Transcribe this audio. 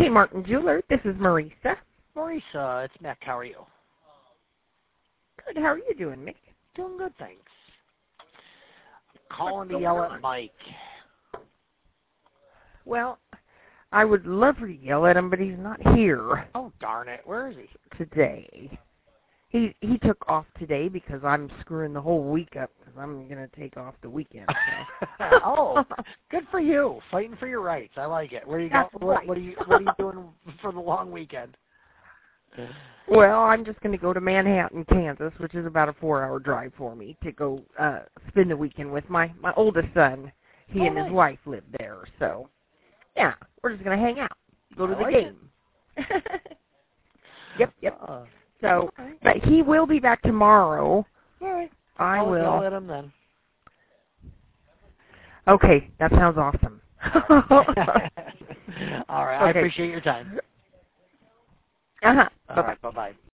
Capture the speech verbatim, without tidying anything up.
Hey, Martin Jeweler, this is Marisa. Marisa, it's Mick. How are you? Good. How are you doing, Mick? Doing good, thanks. Calling What's to yell going at on? Mike. Well, I would love for you to yell at him, but he's not here Oh, darn it. Where is he? today. He he took off today because I'm screwing the whole week up because I'm going to take off the weekend. So. Oh, good for you. Fighting for your rights. I like it. Where you go? That's What, right. what are you What are you doing for the long weekend? Well, I'm just going to go to Manhattan, Kansas, which is about a four-hour drive for me, to go uh, spend the weekend with my, my oldest son. He Oh, and his nice. wife live there, so, yeah, we're just going to hang out, go to I the like game. Yep, yep. Uh, So, all right. but he will be back tomorrow. All right. I I'll will. yell at him then. Okay, that sounds awesome. All right. I Okay. appreciate your time. Uh-huh. All Bye-bye. right. Bye-bye.